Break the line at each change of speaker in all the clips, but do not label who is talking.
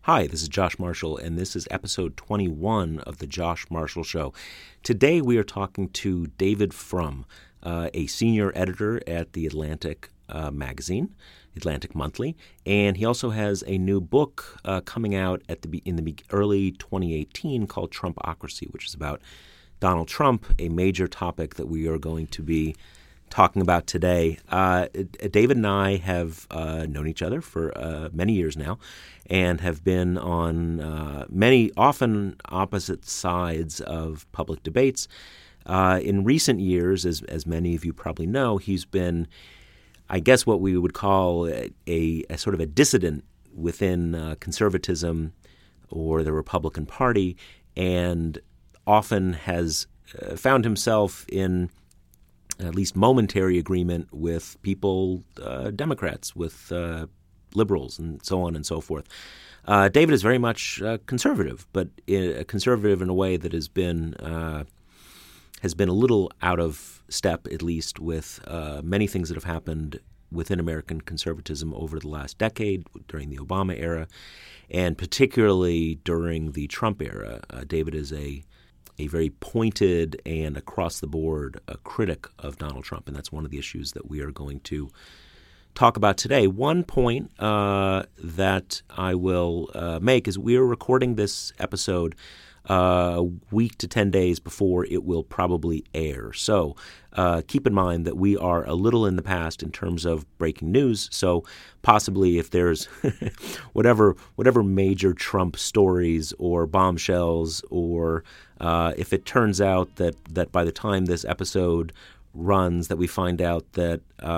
Hi, this is Josh Marshall, and this is episode 21 of The Josh Marshall Show. Today we are talking to David Frum, a senior editor at the Atlantic magazine, Atlantic Monthly, and he also has a new book coming out in the early 2018 called Trumpocracy, which is about Donald Trump, a major topic that we are going to be talking about today. David and I have known each other for many years now and have been on many, often opposite sides of public debates. In recent years, as many of you probably know, he's been, I guess, what we would call a sort of a dissident within conservatism or the Republican Party, and often has found himself in at least momentary agreement with people, Democrats, with liberals, and so on and so forth. David is very much conservative, but conservative in a way that has been a little out of step, at least, with many things that have happened within American conservatism over the last decade, during the Obama era, and particularly during the Trump era. David is a very pointed and across-the-board critic of Donald Trump, and that's one of the issues that we are going to talk about today. One point that I will make is we are recording this episode a week to 10 days before it will probably air. So keep in mind that we are a little in the past in terms of breaking news. So possibly if there's whatever major Trump stories or bombshells, or if it turns out that by the time this episode runs that we find out that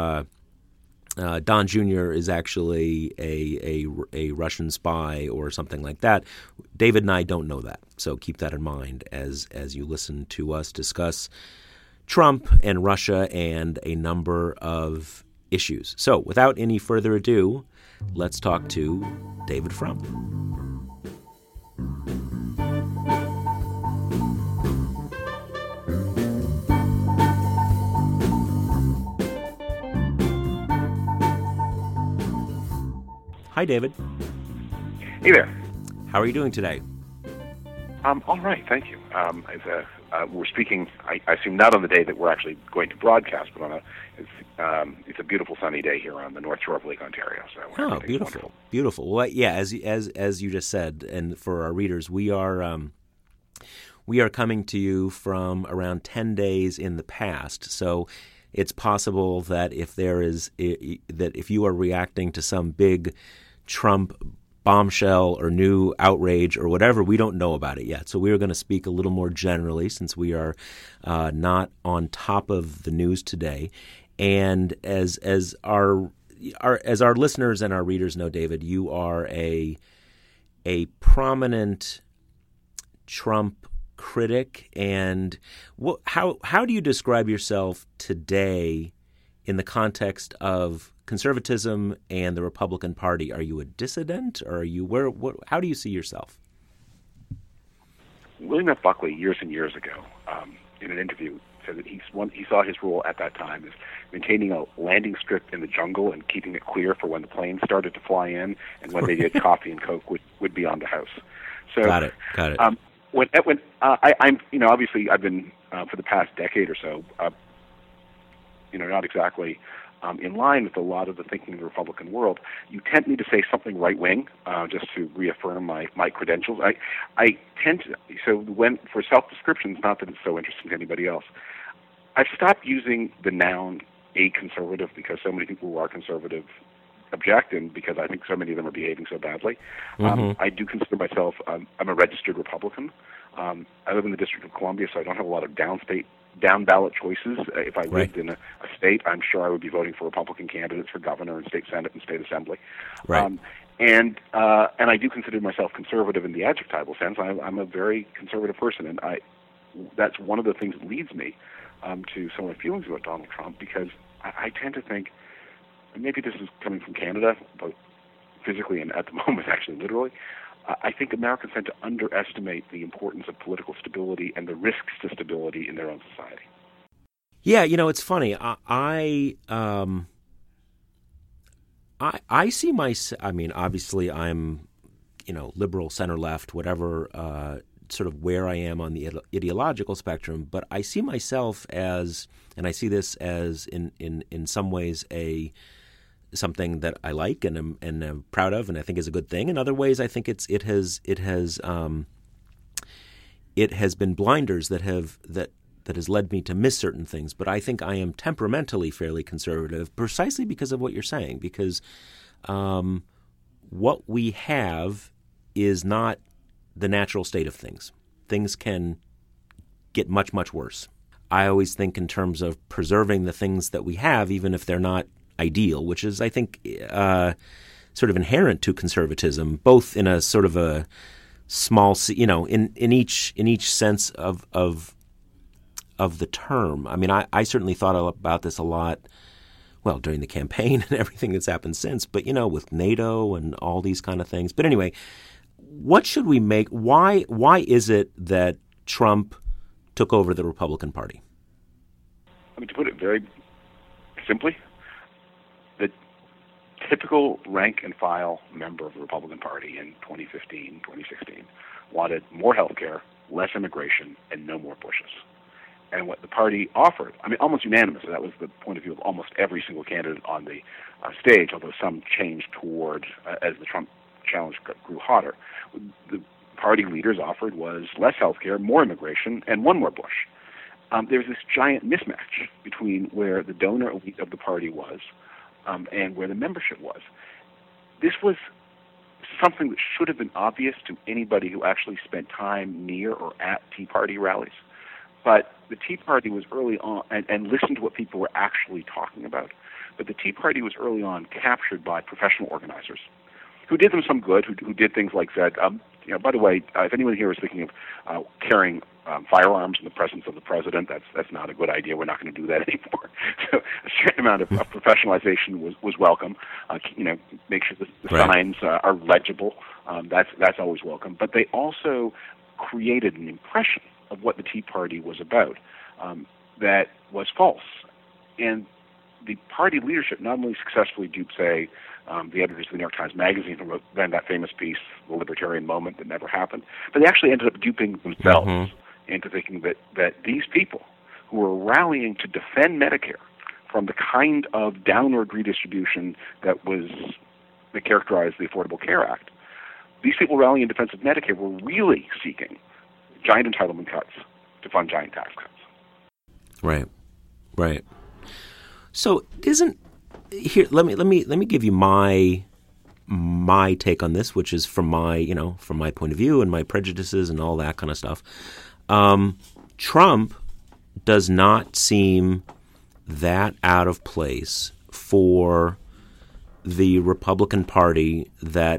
Don Jr. is actually a Russian spy or something like that, David and I don't know that. So keep that in mind as you listen to us discuss Trump and Russia and a number of issues. So without any further ado, let's talk to David Frum. Hi, David.
Hey there.
How are you doing today?
All right, thank you. We're speaking, I assume, not on the day that we're actually going to broadcast, but it's a beautiful sunny day here on the North Shore of Lake Ontario. So
beautiful, beautiful. Well, yeah, as you just said, and for our readers, we are coming to you from around 10 days in the past. So it's possible that if you are reacting to some big Trump bombshell or new outrage or whatever, we don't know about it yet. So we are going to speak a little more generally, since we are not on top of the news today. And as our listeners and our readers know, David, you are a prominent Trump critic. And how do you describe yourself today in the context of conservatism and the Republican Party? Are you a dissident, or are you how do you see yourself?
William F. Buckley, years and years ago, in an interview, said that he saw his role at that time as maintaining a landing strip in the jungle and keeping it clear for when the planes started to fly in, and when they did coffee and Coke would be on the house. So
got it.
When I'm obviously I've been for the past decade or so, not exactly in line with a lot of the thinking in the Republican world. You tempt me to say something right wing, just to reaffirm my credentials. I tend to, so when for self descriptions, not that it's so interesting to anybody else, I've stopped using the noun a conservative because so many people who are conservative object, and because I think so many of them are behaving so badly.
Mm-hmm.
I do consider myself, I'm a registered Republican. I live in the District of Columbia, so I don't have a lot of down ballot choices. If I lived in a state, I'm sure I would be voting for Republican candidates for governor and state senate and state assembly.
Right.
And I do consider myself conservative in the adjectival sense. I'm a very conservative person, and that's one of the things that leads me to some of my feelings about Donald Trump, because I tend to think, and maybe this is coming from Canada, both physically and at the moment actually literally, I think Americans tend to underestimate the importance of political stability and the risks to stability in their own society.
Yeah, it's funny. I see obviously I'm liberal, center left, whatever, sort of where I am on the ideological spectrum. But I see myself as, and I see this as in some ways something that I like and am proud of, and I think is a good thing. In other ways, I think it has been blinders that has led me to miss certain things. But I think I am temperamentally fairly conservative, precisely because of what you're saying. Because what we have is not the natural state of things. Things can get much, much worse. I always think in terms of preserving the things that we have, even if they're not ideal, which is, I think, sort of inherent to conservatism, both in a sort of a small, in each sense of the term. I mean, I certainly thought about this a lot, well, during the campaign and everything that's happened since, but, with NATO and all these kind of things. But anyway, what should we make? Why is it that Trump took over the Republican Party?
I mean, to put it very simply, the typical rank and file member of the Republican Party in 2015, 2016 wanted more health care, less immigration, and no more Bushes. And what the party offered, I mean, almost unanimously, that was the point of view of almost every single candidate on the stage, although some changed toward, as the Trump challenge grew hotter. The party leaders offered was less health care, more immigration, and one more Bush. There was this giant mismatch between where the donor elite of the party was and where the membership was. This was something that should have been obvious to anybody who actually spent time near or at Tea Party rallies. But the Tea Party was early on, and listened to what people were actually talking about, but the Tea Party was early on captured by professional organizers who did them some good, who did things like said, by the way, if anyone here is thinking of carrying firearms in the presence of the president, that's not a good idea. We're not going to do that anymore. So a certain amount of professionalization was welcome. Make sure the
Right.
signs are legible. That's always welcome. But they also created an impression of what the Tea Party was about that was false. And the party leadership not only successfully duped, say, the editors of the New York Times Magazine who wrote then that famous piece, The Libertarian Moment That Never Happened, but they actually ended up duping themselves into thinking that these people who were rallying to defend Medicare from the kind of downward redistribution that characterized the Affordable Care Act, these people rallying in defense of Medicare were really seeking giant entitlement cuts to fund giant tax cuts.
Right. So here? Let me give you my take on this, which is from my point of view and my prejudices and all that kind of stuff. Trump does not seem that out of place for the Republican Party that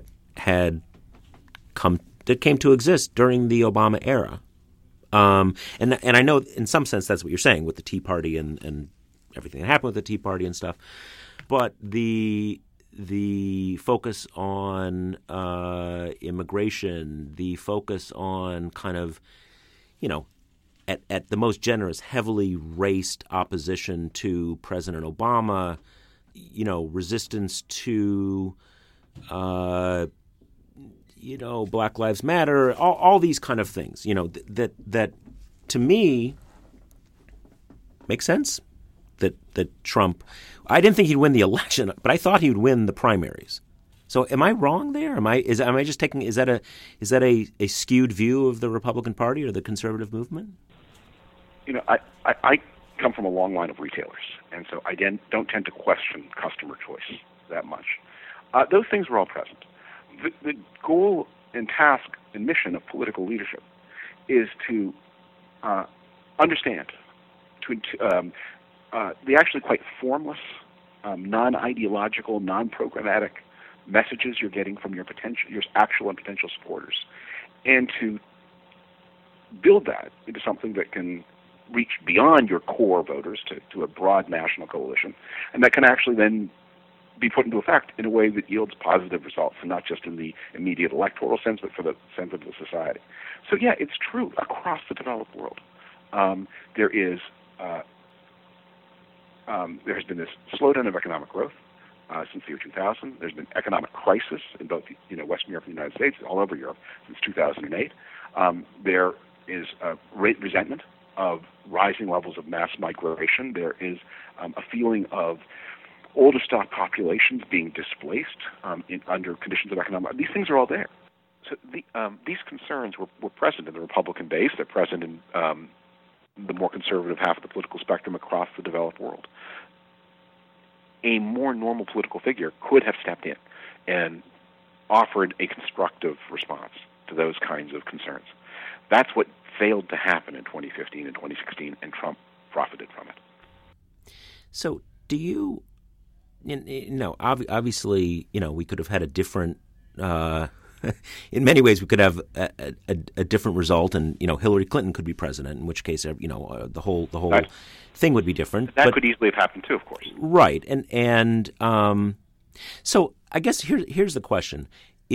came to exist during the Obama era. And I know in some sense that's what you're saying with the Tea Party and everything that happened with the Tea Party and stuff. But the focus on immigration, the focus on kind of, at the most generous, heavily raced opposition to President Obama, resistance to, Black Lives Matter, all these kind of things, that to me make sense. That Trump, I didn't think he'd win the election, but I thought he would win the primaries. So am I wrong there? Am I just taking, is that a skewed view of the Republican Party or the conservative movement?
I come from a long line of retailers, and so I don't tend to question customer choice that much. Those things were all present. The goal and task and mission of political leadership is to understand, the actually quite formless, non-ideological, non-programmatic messages you're getting from your actual and potential supporters, and to build that into something that can reach beyond your core voters to a broad national coalition, and that can actually then be put into effect in a way that yields positive results, and not just in the immediate electoral sense, but for the sense of the society. So yeah, it's true across the developed world. There has been this slowdown of economic growth. since the year 2000. There's been economic crisis in both Western Europe and the United States, all over Europe since 2008. There is great resentment of rising levels of mass migration. There is a feeling of older stock populations being displaced under conditions of economic. These things are all there. So these concerns were present in the Republican base. They're present in the more conservative half of the political spectrum across the developed world. A more normal political figure could have stepped in and offered a constructive response to those kinds of concerns. That's what failed to happen in 2015 and 2016, and Trump profited from it.
So do you, obviously, we could have had a different, in many ways we could have a different result, and, Hillary Clinton could be president, in which case, the whole right. thing would be different.
That could easily have happened too, of course.
Right. And so I guess here's the question.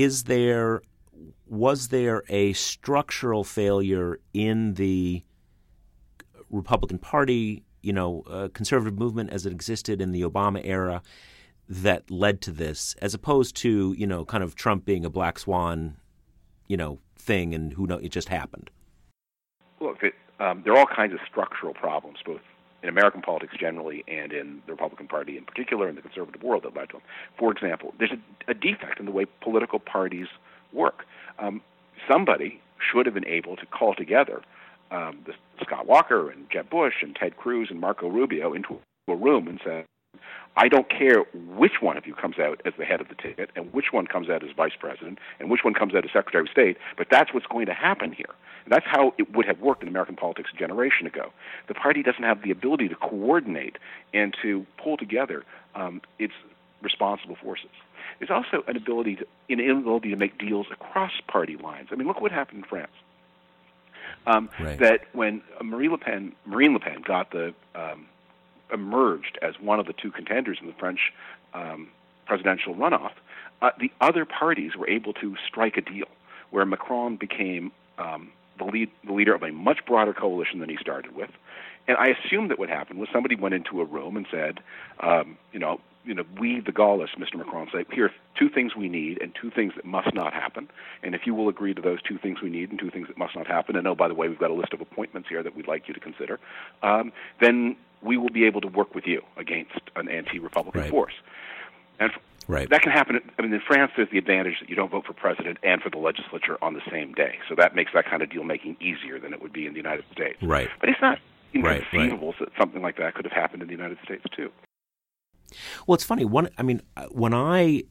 Was there a structural failure in the Republican Party, conservative movement as it existed in the Obama era that led to this, as opposed to, kind of Trump being a black swan, thing, and who knows, it just happened?
Look, there are all kinds of structural problems, both in American politics generally and in the Republican Party in particular, in the conservative world that led to them. For example, there's a defect in the way political parties work. Somebody should have been able to call together Scott Walker and Jeb Bush and Ted Cruz and Marco Rubio into a room and say, I don't care which one of you comes out as the head of the ticket and which one comes out as vice president and which one comes out as secretary of state, but that's what's going to happen here. And that's how it would have worked in American politics a generation ago. The party doesn't have the ability to coordinate and to pull together its responsible forces. There's also an inability to make deals across party lines. I mean, look what happened in France.
Right.
That when Marine Le Pen got emerged as one of the two contenders in the French presidential runoff, the other parties were able to strike a deal where Macron became the leader of a much broader coalition than he started with. And I assume that what happened was somebody went into a room and said, we, the Gaullists, Mr. Macron, say, here are two things we need and two things that must not happen. And if you will agree to those two things we need and two things that must not happen, and oh, by the way, we've got a list of appointments here that we'd like you to consider, then we will be able to work with you against an anti-Republican force. And that can happen. In France, there's the advantage that you don't vote for president and for the legislature on the same day. So that makes that kind of deal-making easier than it would be in the United States.
Right.
But it's not inconceivable that something like that could have happened in the United States, too.
Well, it's funny. I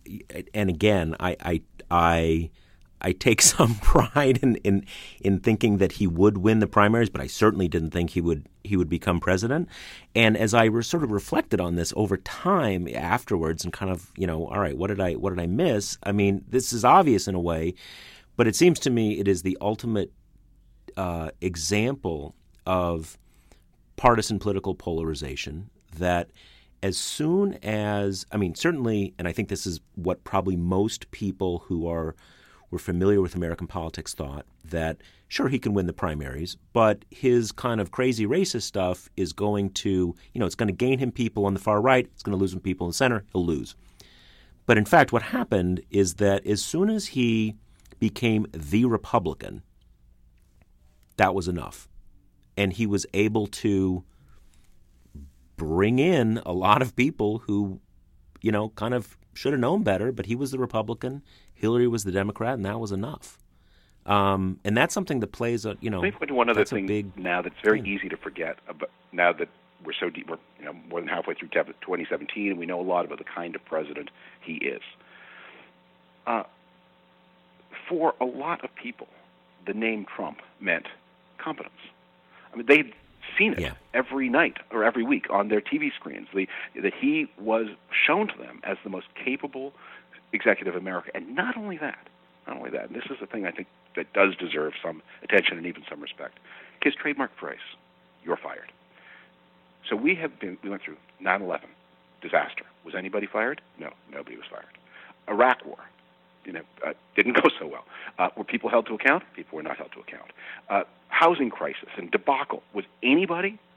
take some pride in thinking that he would win the primaries, but I certainly didn't think he would become president. And as I sort of reflected on this over time afterwards, and kind of, all right, what did I miss? I mean, this is obvious in a way, but it seems to me it is the ultimate example of partisan political polarization that. As soon as, certainly, and I think this is what probably most people who were familiar with American politics thought, that sure, he can win the primaries, but his kind of crazy racist stuff is going to, it's going to gain him people on the far right, it's going to lose him people in the center, he'll lose. But in fact, what happened is that as soon as he became the Republican, that was enough. And he was able to bring in a lot of people who, kind of should have known better, but he was the Republican, Hillary was the Democrat, and that was enough. And that's something that plays a,
Let me point to one other thing now that's very easy to forget, now that we're so deep, we're more than halfway through 2017, and we know a lot about the kind of president he is. For a lot of people, the name Trump meant competence. They'd seen it every night or every week on their TV screens, that he was shown to them as the most capable executive of America. And not only that, and this is the thing I think that does deserve some attention and even some respect, his trademark phrase, "You're fired." So we went through 9/11, disaster. Was anybody fired? No, nobody was fired. Iraq War, didn't go so well. Were people held to account? People were not held to account. Housing crisis and debacle. Was anybody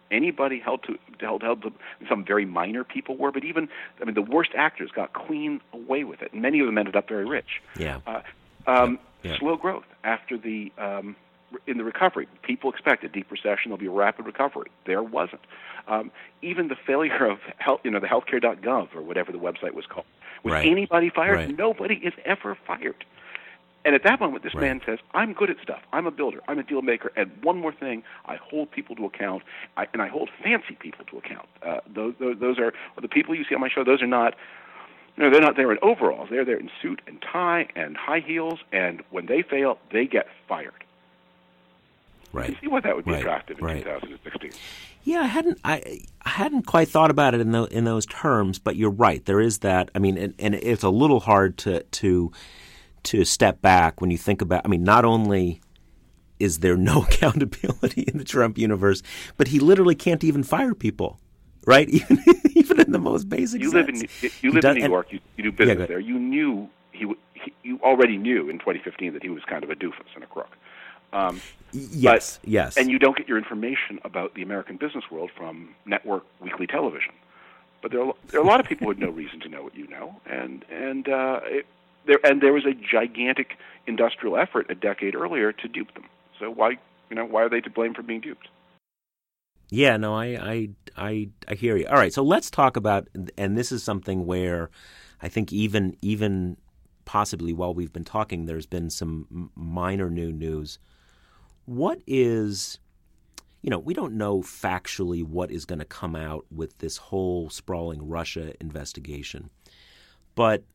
Anybody held to some very minor people were, but even the worst actors got clean away with it, and many of them ended up very rich.
Yeah.
Slow growth after in the recovery. People expected deep recession. There'll be a rapid recovery. There wasn't. Even the failure of the healthcare.gov or whatever the website was called. Was anybody fired?
Right.
Nobody is ever fired. And at that moment, this man says, I'm good at stuff. I'm a builder. I'm a deal maker. And one more thing, I hold people to account, and I hold fancy people to account. Those are the people you see on my show. Those are not, they're not there in overalls. They're there in suit and tie and high heels, and when they fail, they get fired.
Right.
You see why that would be attractive in 2016.
Yeah, I hadn't quite thought about it in those terms, but you're right. There is that. I mean, and it's a little hard to step back when you think about. I mean, not only is there no accountability in the Trump universe, but he literally can't even fire people, right? Even in the most basic sense.
You live in New York. You do business there. You knew you already knew in 2015 that he was kind of a doofus and a crook.
Yes.
And you don't get your information about the American business world from network weekly television. But there are a lot of people who had no reason to know what you know, and there was a gigantic industrial effort a decade earlier to dupe them. So why are they to blame for being duped?
Yeah, no, I hear you. All right, so let's talk about, and this is something where I think even possibly while we've been talking, there's been some minor new news. What is, we don't know factually what is going to come out with this whole sprawling Russia investigation, but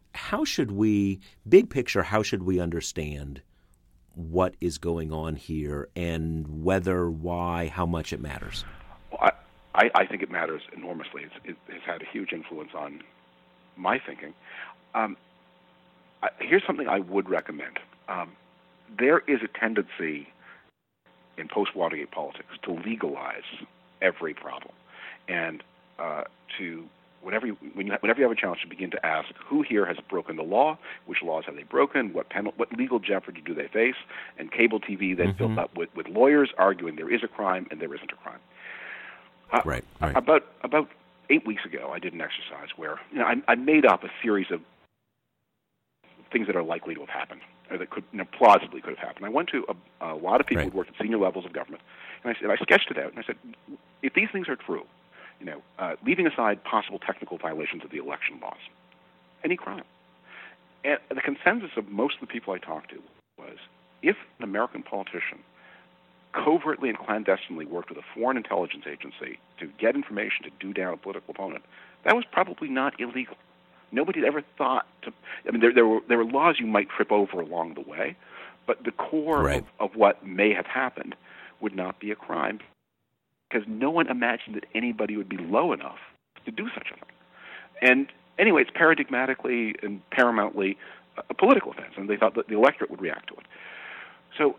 big picture, how should we understand what is going on here and whether, why, how much it matters?
Well, I think it matters enormously. It has had a huge influence on my thinking. Here's something I would recommend. There is a tendency in post-Watergate politics to legalize every problem, and whenever you have a challenge, to begin to ask who here has broken the law, which laws have they broken, what legal jeopardy do they face, and cable TV then filled up with lawyers arguing there is a crime and there isn't a crime.
Right.
About 8 weeks ago, I did an exercise where I made up a series of things that are likely to have happened, or that plausibly could have happened. I went to a lot of people who worked at senior levels of government, and I sketched it out, and I said, if these things are true, leaving aside possible technical violations of the election laws, any crime. And the consensus of most of the people I talked to was, if an American politician covertly and clandestinely worked with a foreign intelligence agency to get information to do down a political opponent, that was probably not illegal. Nobody had ever thought to. I mean, there were laws you might trip over along the way, but the core of what may have happened would not be a crime, because no one imagined that anybody would be low enough to do such a thing. And anyway, it's paradigmatically and paramountly a political offense, and they thought that the electorate would react to it. So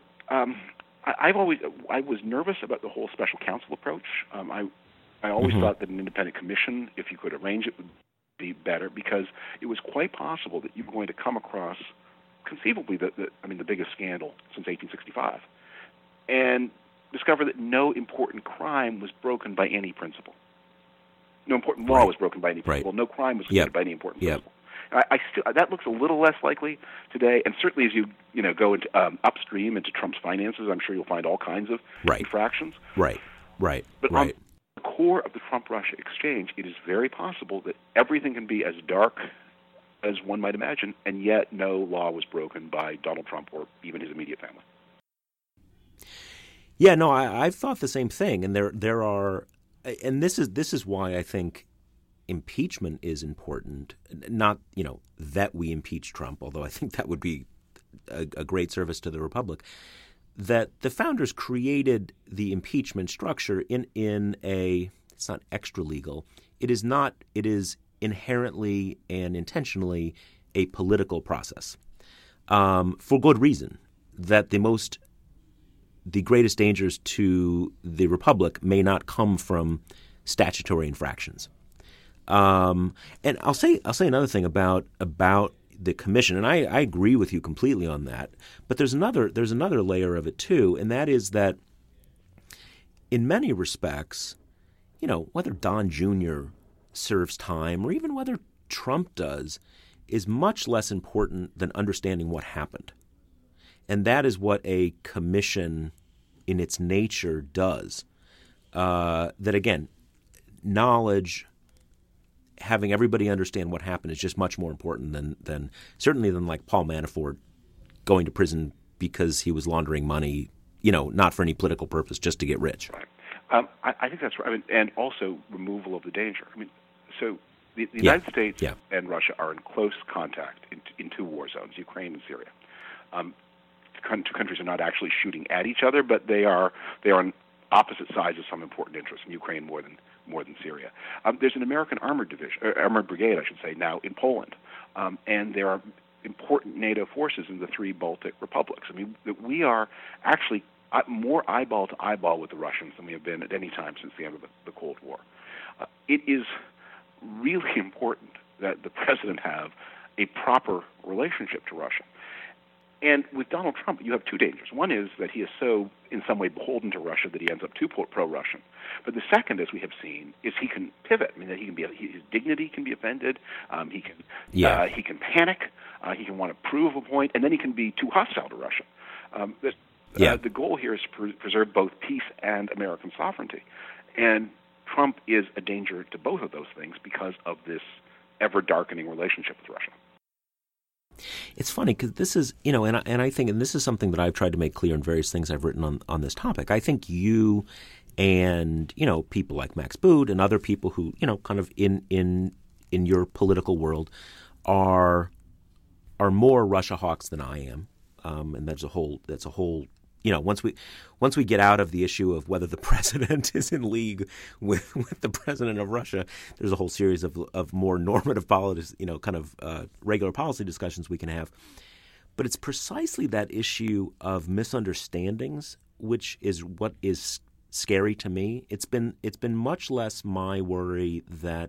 I was nervous about the whole special counsel approach. I always thought that an independent commission, if you could arrange it, would be better, because it was quite possible that you were going to come across, conceivably, the biggest scandal since 1865, and discover that no important crime was broken by any principle. No important law was broken by any principle. No crime was committed by any important principle. That looks a little less likely today, and certainly as you go into upstream into Trump's finances, I'm sure you'll find all kinds of infractions. But on the core of the Trump-Russia exchange, it is very possible that everything can be as dark as one might imagine, and yet no law was broken by Donald Trump or even his immediate family.
Yeah, no, I've thought the same thing, and there are, and this is why I think impeachment is important. Not that we impeach Trump, although I think that would be a great service to the Republic. That the founders created the impeachment structure in a, it's not extra legal. It is inherently and intentionally a political process, for good reason. That the greatest dangers to the Republic may not come from statutory infractions. And I'll say another thing about the commission, and I agree with you completely on that. But there's another layer of it too, and that is that in many respects, whether Don Jr. serves time or even whether Trump does is much less important than understanding what happened. And that is what a commission in its nature does. That, again, knowledge, having everybody understand what happened is just much more important than certainly than like Paul Manafort going to prison because he was laundering money, not for any political purpose, just to get rich.
Right. I think that's right. And also removal of the danger. So the United States and Russia are in close contact in two war zones, Ukraine and Syria. Two countries are not actually shooting at each other, but they are on opposite sides of some important interests. In Ukraine more than Syria. There's an American armored brigade, I should say, now in Poland, and there are important NATO forces in the three Baltic republics. We are actually more eyeball to eyeball with the Russians than we have been at any time since the end of the Cold War. It is really important that the president have a proper relationship to Russia. And with Donald Trump, you have two dangers. One is that he is so, in some way, beholden to Russia that he ends up too pro-Russian. But the second, as we have seen, is he can pivot. That he can be his dignity can be offended. He can panic. He can want to prove a point, and then he can be too hostile to Russia. The goal here is to preserve both peace and American sovereignty. And Trump is a danger to both of those things because of this ever-darkening relationship with Russia.
It's funny because this is, and I think, and this is something that I've tried to make clear in various things I've written on this topic. I think you and, people like Max Boot and other people who, kind of in your political world are more Russia hawks than I am. And that's a whole, once we get out of the issue of whether the president is in league with the president of Russia, there's a whole series of more normative politics, regular policy discussions we can have. But it's precisely that issue of misunderstandings, which is what is scary to me. It's been much less my worry that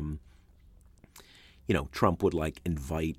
Trump would invite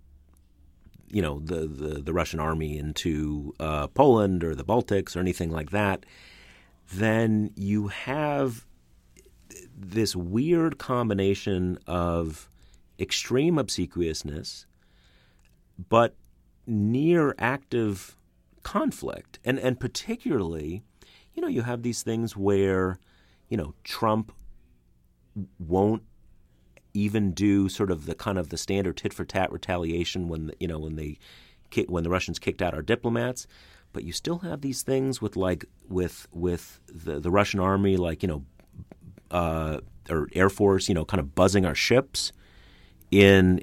the Russian army into Poland or the Baltics or anything like that. Then you have this weird combination of extreme obsequiousness but near active conflict. And particularly, you have these things where, Trump won't even do sort of the standard tit for tat retaliation when the Russians kicked out our diplomats, but you still have these things with the Russian army, or Air Force, kind of buzzing our ships in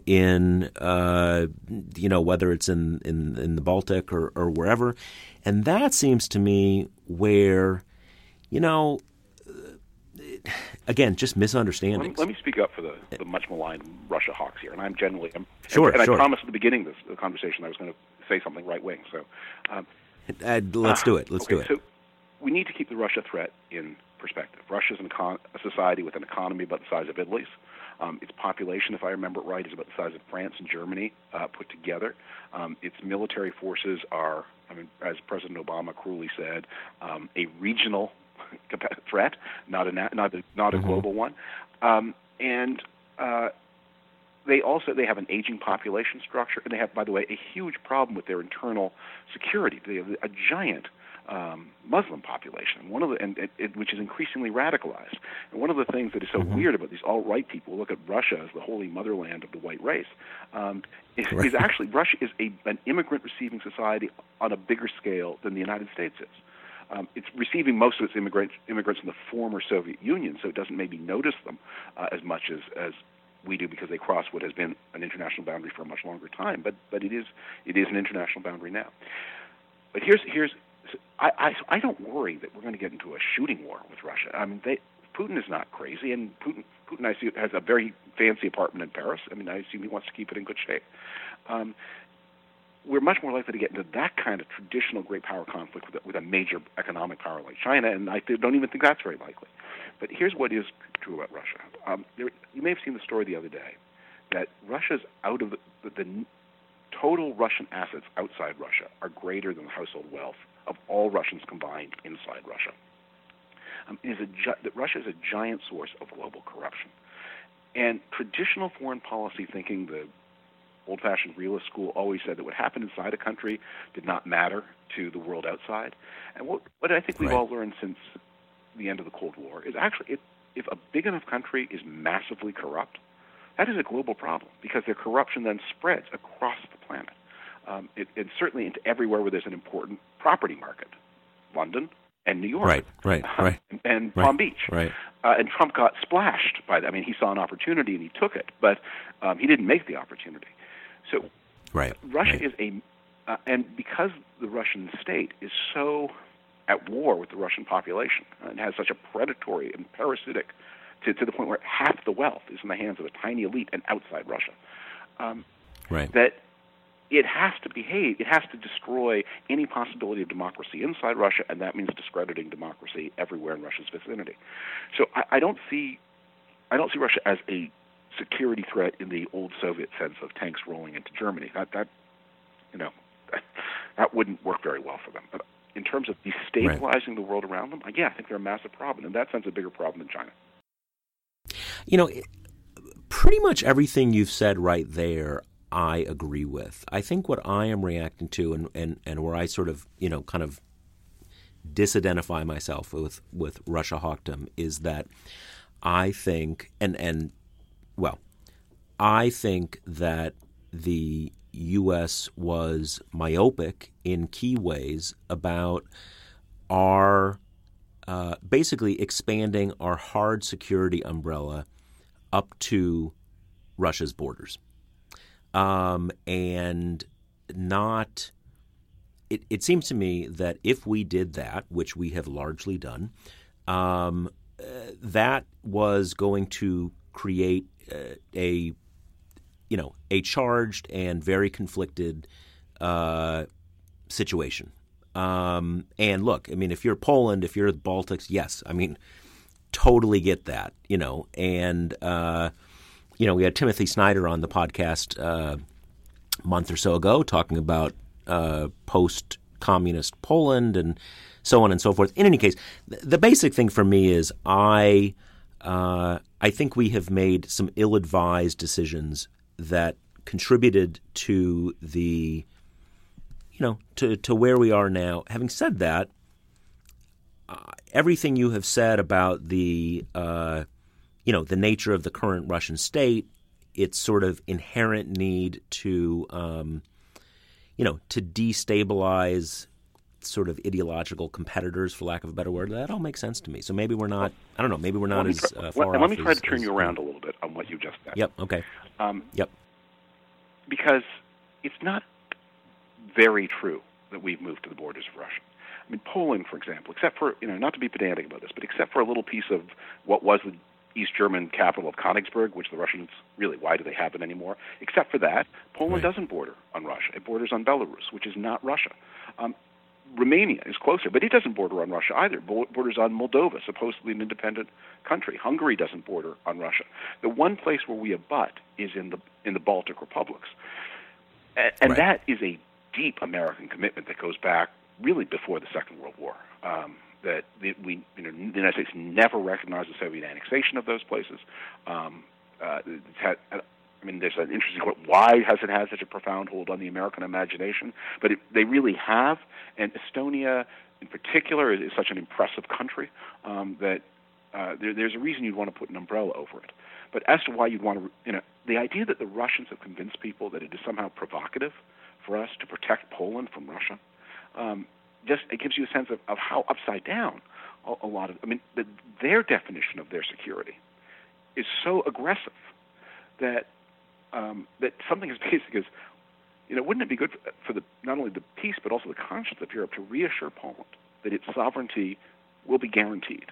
whether it's in the Baltic or wherever, and that seems to me where again, just misunderstandings.
Let me speak up for the much maligned Russia hawks here, and I'm generally
sure.
I promised at the beginning of the conversation I was going to say something right wing. So
let's do it. Let's do it.
So we need to keep the Russia threat in perspective. Russia is a society with an economy about the size of Italy's. Its population, if I remember it right, is about the size of France and Germany put together. Its military forces are, as President Obama cruelly said, a regional threat, not a global one, and they have an aging population structure, and they have, by the way, a huge problem with their internal security. They have a giant Muslim population, which is increasingly radicalized. And one of the things that is so weird about these alt-right people who look at Russia as the holy motherland of the white race is actually Russia is an immigrant-receiving society on a bigger scale than the United States is. It's receiving most of its immigrants from the former Soviet Union, so it doesn't maybe notice them as much as we do because they cross what has been an international boundary for a much longer time. But it is an international boundary now. But I don't worry that we're going to get into a shooting war with Russia. Putin is not crazy, and Putin I see has a very fancy apartment in Paris. I assume he wants to keep it in good shape. We're much more likely to get into that kind of traditional great power conflict with a major economic power like China, and I don't even think that's very likely. But here's what is true about Russia. You may have seen the story the other day that Russia's out of the total Russian assets outside Russia are greater than the household wealth of all Russians combined inside Russia. that Russia is a giant source of global corruption. And traditional foreign policy thinking, the old-fashioned realist school, always said that what happened inside a country did not matter to the world outside. And what I think we've all learned since the end of the Cold War is actually if a big enough country is massively corrupt, that is a global problem because their corruption then spreads across the planet. It's certainly into everywhere where there's an important property market, London and New York, and Palm Beach. And Trump got splashed by that. I mean, he saw an opportunity and he took it, but he didn't make the opportunity. So Russia is and because the Russian state is so at war with the Russian population and has such a predatory and parasitic, to the point where half the wealth is in the hands of a tiny elite and outside Russia, that it has to behave, it has to destroy any possibility of democracy inside Russia, and that means discrediting democracy everywhere in Russia's vicinity. So I don't see Russia as a security threat in the old Soviet sense of tanks rolling into Germany. That wouldn't work very well for them. But in terms of destabilizing the world around them, I think they're a massive problem. In that sense, a bigger problem than China.
Pretty much everything you've said right there, I agree with. I think what I am reacting to and where I sort of, kind of disidentify myself with Russia hawkdom is that I think, I think that the U.S. was myopic in key ways about our basically expanding our hard security umbrella up to Russia's borders. And not it seems to me that if we did that, which we have largely done, that was going to create a charged and very conflicted situation. And look, I mean, if you're Poland, if you're the Baltics, yes, I mean, totally get that, and we had Timothy Snyder on the podcast a month or so ago talking about post-communist Poland and so on and so forth. In any case, the basic thing for me is I think we have made some ill-advised decisions that contributed to the to where we are now. Having said that, everything you have said about the the nature of the current Russian state, its sort of inherent need to to destabilize sort of ideological competitors, for lack of a better word, that all makes sense to me. So maybe we're not. I don't know. Maybe we're not as far off.
Let me try to turn you around a little bit on what you just said.
Yep. Okay.
Because it's not very true that we've moved to the borders of Russia. I mean, Poland, for example, except for, not to be pedantic about this, but except for a little piece of what was the East German capital of Königsberg, which the Russians, really, why do they have it anymore? Except for that, Poland doesn't border on Russia. It borders on Belarus, which is not Russia. Romania is closer, but it doesn't border on Russia either. It borders on Moldova, supposedly an independent country. Hungary doesn't border on Russia. The one place where we abut is in the Baltic republics. And that is a deep American commitment that goes back really before the Second World War. The United States never recognized the Soviet annexation of those places. There's an interesting question, why has it had such a profound hold on the American imagination? But they really have, and Estonia in particular is such an impressive country that there's a reason you'd want to put an umbrella over it. But as to why you'd want to, the idea that the Russians have convinced people that it is somehow provocative for us to protect Poland from Russia, it gives you a sense of how upside down a lot of, their definition of their security is so aggressive that something as basic as, wouldn't it be good for not only the peace but also the conscience of Europe to reassure Poland that its sovereignty will be guaranteed?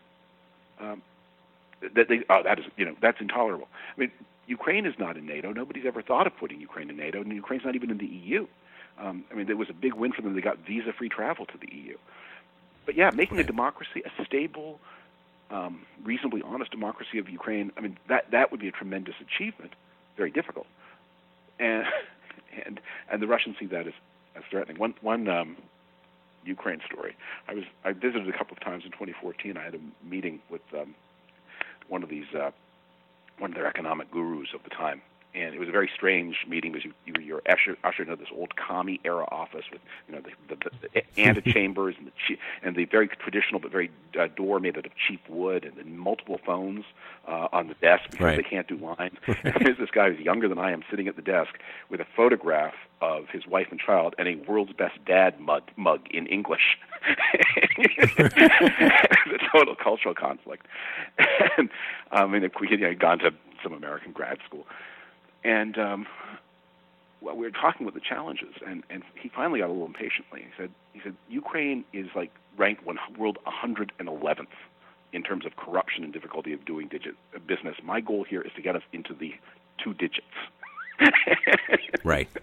That's intolerable. Ukraine is not in NATO. Nobody's ever thought of putting Ukraine in NATO, and Ukraine's not even in the EU. There was a big win for them. They got visa-free travel to the EU. But making a democracy, a stable, reasonably honest democracy of Ukraine, that would be a tremendous achievement. Very difficult, and the Russians see that as threatening. One Ukraine story. I visited a couple of times in 2014. I had a meeting with one of their economic gurus of the time. And it was a very strange meeting because you're ushered into this old commie era office with the antechambers and the very traditional but very door made out of cheap wood and then multiple phones on the desk because they can't do lines. And there's this guy who's younger than I am sitting at the desk with a photograph of his wife and child and a World's Best Dad mug in English. It's a total cultural conflict. And he'd gone to some American grad school. And we were talking about the challenges, and he finally got a little impatiently. He said Ukraine is like ranked world 111th in terms of corruption and difficulty of doing business. My goal here is to get us into the 2 digits.
Right.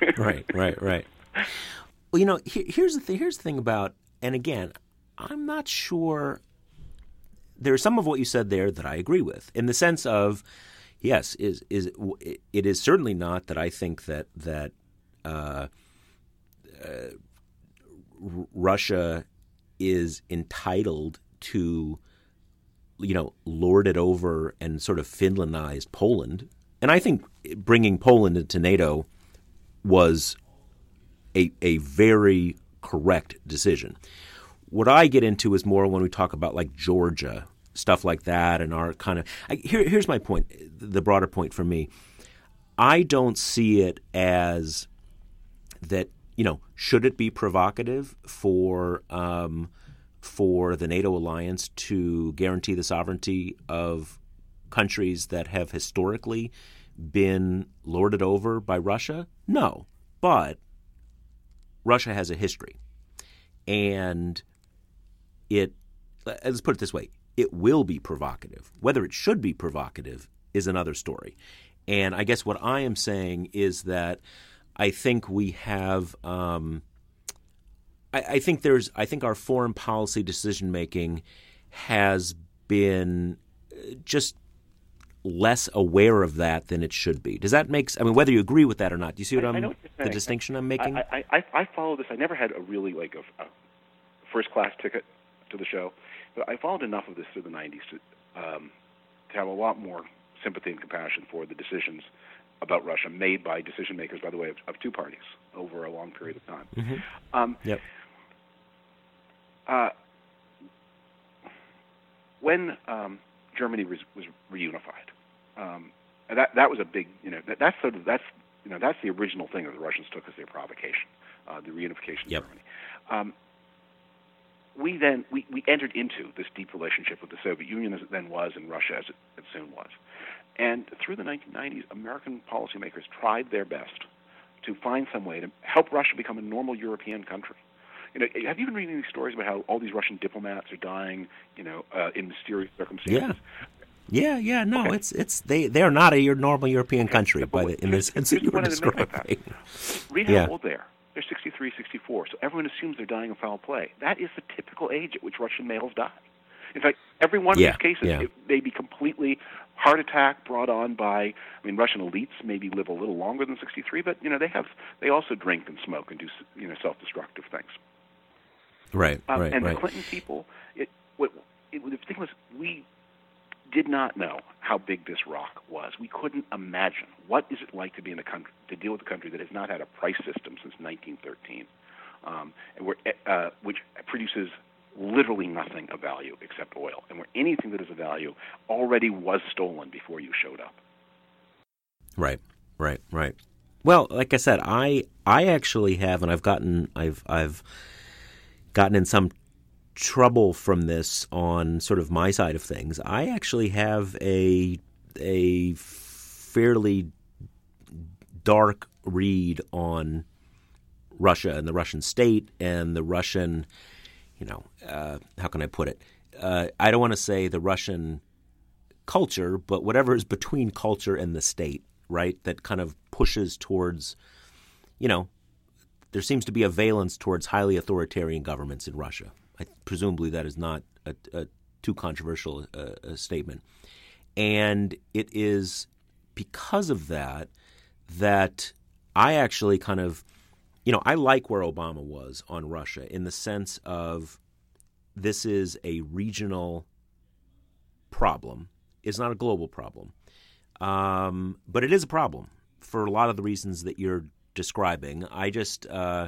Well, here's the thing about, and again, I'm not sure. There's some of what you said there that I agree with, in the sense of, yes, it is certainly not that I think that Russia is entitled to, lord it over and sort of Finlandize Poland. And I think bringing Poland into NATO was a very correct decision. What I get into is more when we talk about like Georgia, stuff like that, and our kind of here's my point, the broader point for me. I don't see it as that, should it be provocative for the NATO alliance to guarantee the sovereignty of countries that have historically been lorded over by Russia? No, but Russia has a history, and let's put it this way. It will be provocative. Whether it should be provocative is another story. And I guess what I am saying is that I think we have I think our foreign policy decision making has been just less aware of that than it should be. Does that make sense? I mean, whether you agree with that or not, do you see the distinction I'm making?
I follow this. I never had a really a first-class ticket to the show. But I followed enough of this through the 90s to have a lot more sympathy and compassion for the decisions about Russia made by decision makers, by the way, of 2 parties over a long period of time.
Mm-hmm. Yep.
When Germany was reunified, and that was a big, that's the original thing that the Russians took as their provocation, the reunification of Germany. We entered into this deep relationship with the Soviet Union as it then was, and Russia as it soon was. And through the 1990s, American policymakers tried their best to find some way to help Russia become a normal European country. Have you been reading these stories about how all these Russian diplomats are dying, in mysterious circumstances?
Yeah. No, okay. They are not a normal European country in the sense that you were describing.
Read how old they are. They're 63, 64, so everyone assumes they're dying of foul play. That is the typical age at which Russian males die. In fact, every one of these cases, it may be completely heart attack brought on by, Russian elites maybe live a little longer than 63, but, they also drink and smoke and do, self-destructive things.
Right.
The Clinton people, the thing was, we did not know how big this rock was. We couldn't imagine what is it like to be in a country, to deal with a country that has not had a price system since 1913, which produces literally nothing of value except oil, and where anything that is of value already was stolen before you showed up.
Right. Well, like I said, I actually have, and I've gotten in some trouble from this on sort of my side of things. I actually have a fairly dark read on Russia and the Russian state and the Russian, how can I put it? I don't want to say the Russian culture, but whatever is between culture and the state, right? That kind of pushes towards, there seems to be a valence towards highly authoritarian governments in Russia. Presumably that is not a too controversial a statement. And it is because of that I actually kind of I like where Obama was on Russia in the sense of this is a regional problem. It's not a global problem. But it is a problem for a lot of the reasons that you're describing. I just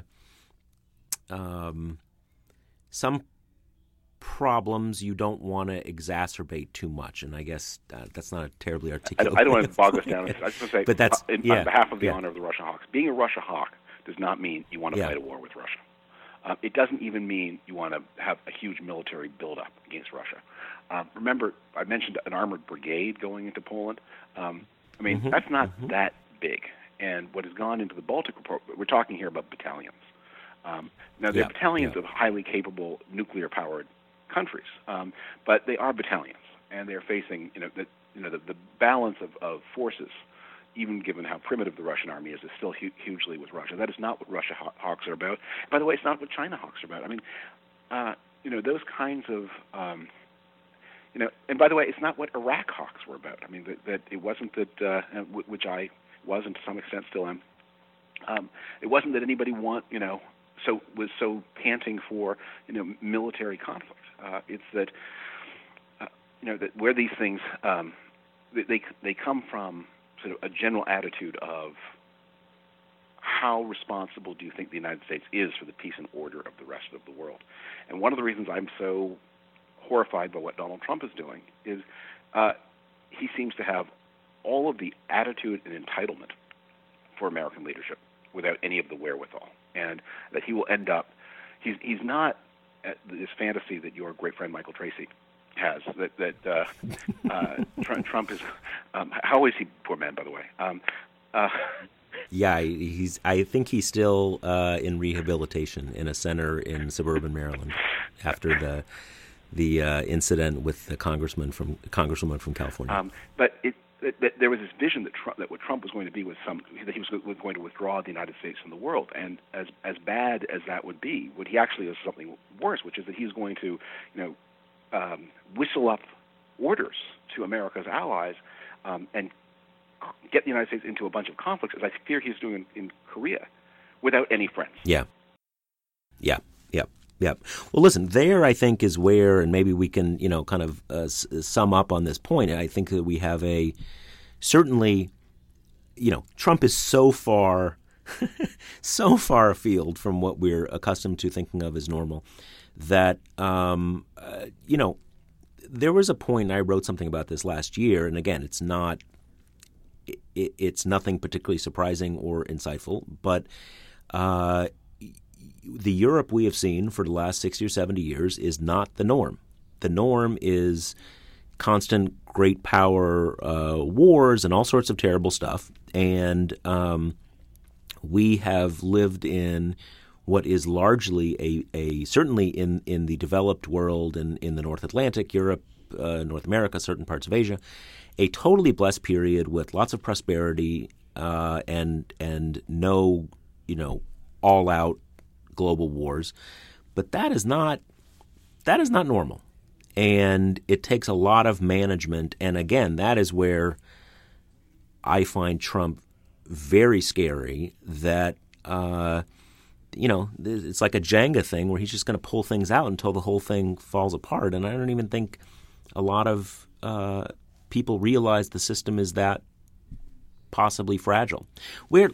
some problems you don't want to exacerbate too much, and I guess that's not a terribly articulate.
I don't want to bog us down. I was going to say,
but that's
on behalf of the honor of the Russia Hawks, being a Russia Hawk does not mean you want to fight a war with Russia. It doesn't even mean you want to have a huge military buildup against Russia. Remember, I mentioned an armored brigade going into Poland. That's not that big. And what has gone into the Baltic report, we're talking here about battalions. Now, they're battalions of highly capable nuclear-powered countries, but they are battalions, and they're facing, the balance of forces, even given how primitive the Russian army is still hugely with Russia. That is not what Russia Hawks are about. By the way, it's not what China Hawks are about. Those kinds of, and by the way, it's not what Iraq Hawks were about. That it wasn't that, which I was and to some extent still am. It wasn't that anybody was so panting for, military conflict. It's that, that where these things, they come from sort of a general attitude of how responsible do you think the United States is for the peace and order of the rest of the world? And one of the reasons I'm so horrified by what Donald Trump is doing is he seems to have all of the attitude and entitlement for American leadership without any of the wherewithal, and that he will end up, he's not this fantasy that your great friend Michael Tracy has, that Trump is, how is he, poor man, by the way?
I think he's still in rehabilitation in a center in suburban Maryland after the incident with the congresswoman from California.
But there was this vision that what Trump was going to be was that he was going to withdraw the United States from the world, and as bad as that would be, what he actually is something worse, which is that he's going to, whistle up orders to America's allies and get the United States into a bunch of conflicts, as I fear he's doing in Korea, without any friends.
Yeah. Well, listen, there I think is where, and maybe we can, kind of sum up on this point. I think that we have certainly, Trump is so far afield from what we're accustomed to thinking of as normal that, there was a point, and I wrote something about this last year, and again, it's nothing particularly surprising or insightful, but the Europe we have seen for the last 60 or 70 years is not the norm. The norm is constant great power wars and all sorts of terrible stuff. And we have lived in what is largely certainly in the developed world and in the North Atlantic, Europe, North America, certain parts of Asia, a totally blessed period with lots of prosperity and no, all-out global wars, but that is not normal, and it takes a lot of management. And again, that is where I find Trump very scary. That it's like a Jenga thing where he's just going to pull things out until the whole thing falls apart. And I don't even think a lot of people realize the system is that possibly fragile. You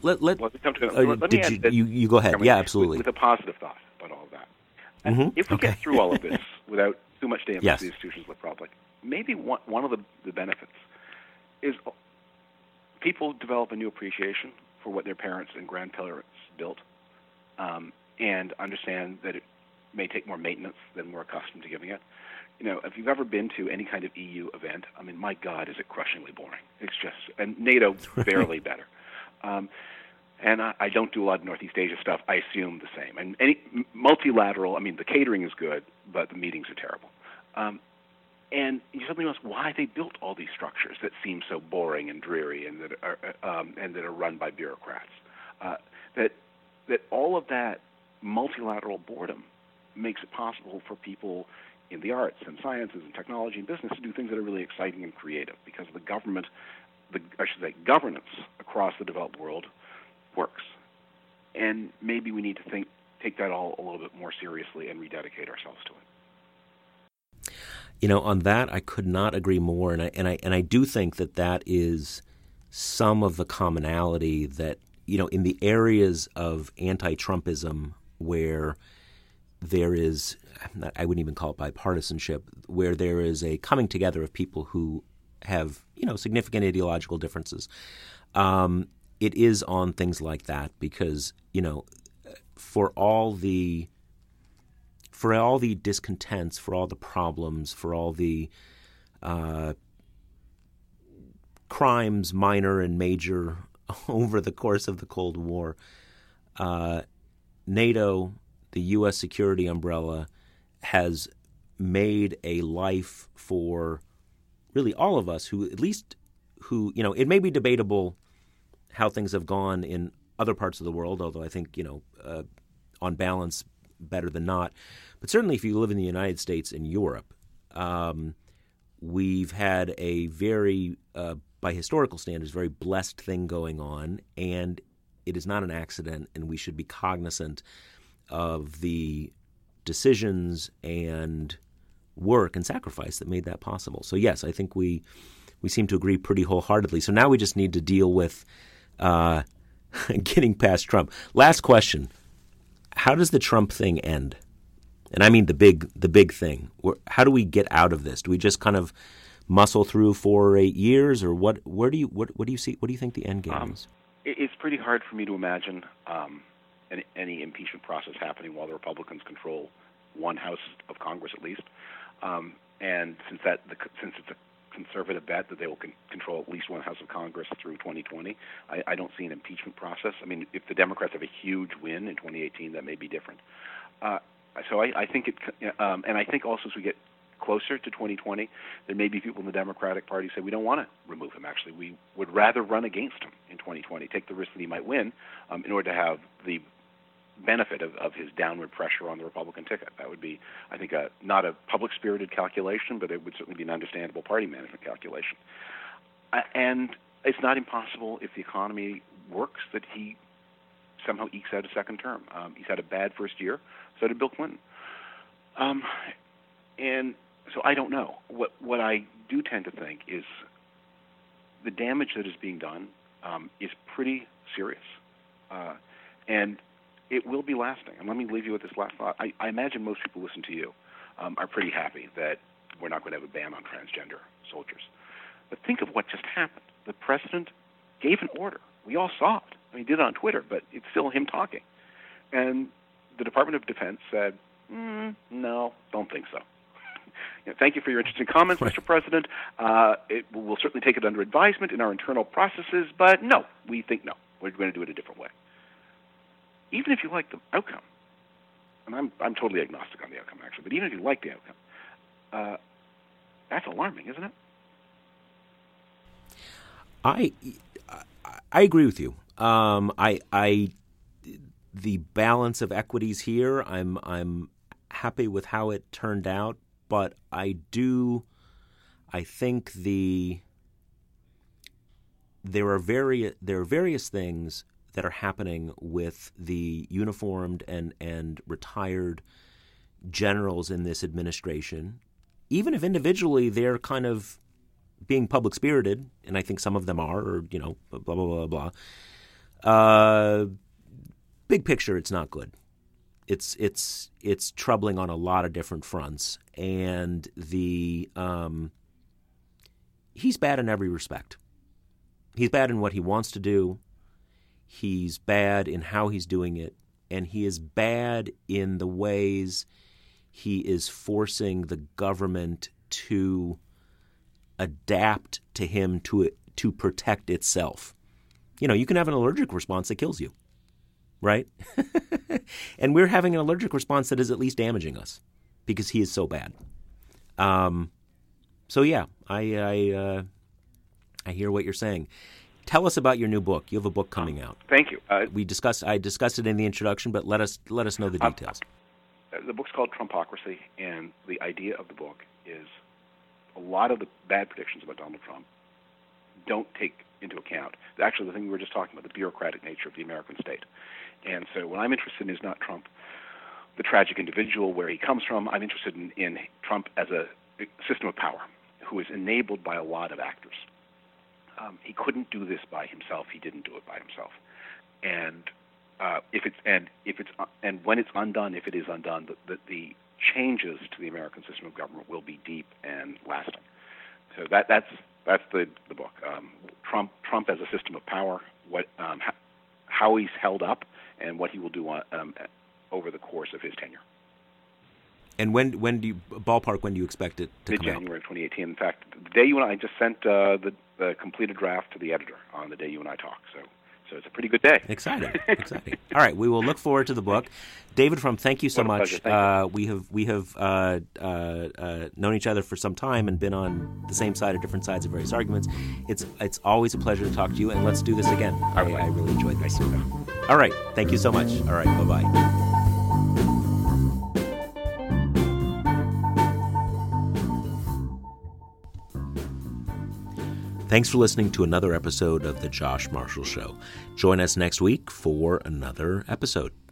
go ahead. Yeah, absolutely.
With a positive thought about all of that. And if we get through all of this without too much damage to the institutions of the republic, maybe one of the benefits is people develop a new appreciation for what their parents and grandparents built, and understand that it may take more maintenance than we're accustomed to giving it. If you've ever been to any kind of EU event, my God, is it crushingly boring. It's just, and NATO barely better. And I don't do a lot of Northeast Asia stuff. I assume the same. And any multilateral, the catering is good, but the meetings are terrible. And you suddenly ask why they built all these structures that seem so boring and dreary and that are run by bureaucrats. That all of that multilateral boredom makes it possible for people in the arts and sciences and technology and business to do things that are really exciting and creative, because the governance across the developed world works. and maybe we need to take that all a little bit more seriously and rededicate ourselves to it.
On that, I could not agree more, and I do think that is some of the commonality that in the areas of anti-Trumpism where there is, I wouldn't even call it bipartisanship, where there is a coming together of people who have significant ideological differences. It is on things like that because for all the discontents, for all the problems, for all the crimes, minor and major, over the course of the Cold War, NATO, the U.S. security umbrella, has made a life for really all of us who it may be debatable how things have gone in other parts of the world, although I think, on balance, better than not. But certainly if you live in the United States and Europe, we've had a very, by historical standards, very blessed thing going on, and it is not an accident, and we should be cognizant of the decisions and work and sacrifice that made that possible. So yes, I think we seem to agree pretty wholeheartedly. So now we just need to deal with getting past Trump. Last question. How does the Trump thing end? And I mean the big thing. How do we get out of this? Do we just kind of muscle through 4 or 8 years, or what do you see? What do you think the end game is?
It's pretty hard for me to imagine any impeachment process happening while the Republicans control one house of Congress at least. And since it's a conservative bet that they will control at least one house of Congress through 2020, I don't see an impeachment process. I mean, if the Democrats have a huge win in 2018, that may be different. So I think and I think also as we get closer to 2020, there may be people in the Democratic Party say we don't want to remove him. Actually, we would rather run against him in 2020, take the risk that he might win, in order to have the benefit of his downward pressure on the Republican ticket. That would be, I think, not a public-spirited calculation, but it would certainly be an understandable party management calculation. And it's not impossible if the economy works that he somehow ekes out a second term. He's had a bad first year. So did Bill Clinton. And so I don't know. What I do tend to think is the damage that is being done is pretty serious. And it will be lasting. And let me leave you with this last thought. I imagine most people who listen to you are pretty happy that we're not going to have a ban on transgender soldiers. But think of what just happened. The president gave an order. We all saw it. I mean, he did it on Twitter, but it's still him talking. And the Department of Defense said, no, don't think so. Thank you for your interesting comments, Mr. President. We'll certainly take it under advisement in our internal processes, but no, we think no. We're going to do it a different way. Even if you like the outcome, and I'm totally agnostic on the outcome, actually, but even if you like the outcome, that's alarming, isn't it?
I agree with you. The balance of equities here, I'm happy with how it turned out, but I think there are various things that are happening with the uniformed and retired generals in this administration, even if individually they're kind of being public-spirited, and I think some of them are, or, blah, blah, blah, blah. Big picture, it's not good. It's troubling on a lot of different fronts, and he's bad in every respect. He's bad in what he wants to do. He's bad in how he's doing it, and he is bad in the ways he is forcing the government to adapt to him to protect itself. You can have an allergic response that kills you, right? And we're having an allergic response that is at least damaging us because he is so bad. So yeah, I hear what you're saying. Tell us about your new book. You have a book coming out.
Thank you.
I discussed it in the introduction, but let us know the details.
The book's called Trumpocracy, and the idea of the book is a lot of the bad predictions about Donald Trump don't take into account, actually, the thing we were just talking about, the bureaucratic nature of the American state. And so what I'm interested in is not Trump, the tragic individual, where he comes from. I'm interested in Trump as a system of power who is enabled by a lot of actors. He couldn't do this by himself. He didn't do it by himself. And when it's undone, if it is undone, the changes to the American system of government will be deep and lasting. So that's the book. Trump as a system of power, how he's held up, and what he will do over the course of his tenure.
And when do you expect it to come out?
Mid-January of 2018. In fact, the day you and I just sent the completed draft to the editor on the day you and I talked. So it's a pretty good day.
Exciting. All right, we will look forward to the book. David Frum, thank you so much. We have known each other for some time and been on the same side or different sides of various arguments. It's always a pleasure to talk to you, and let's do this again. I really enjoyed this. All right, thank you so much. All right, bye-bye. Thanks for listening to another episode of The Josh Marshall Show. Join us next week for another episode.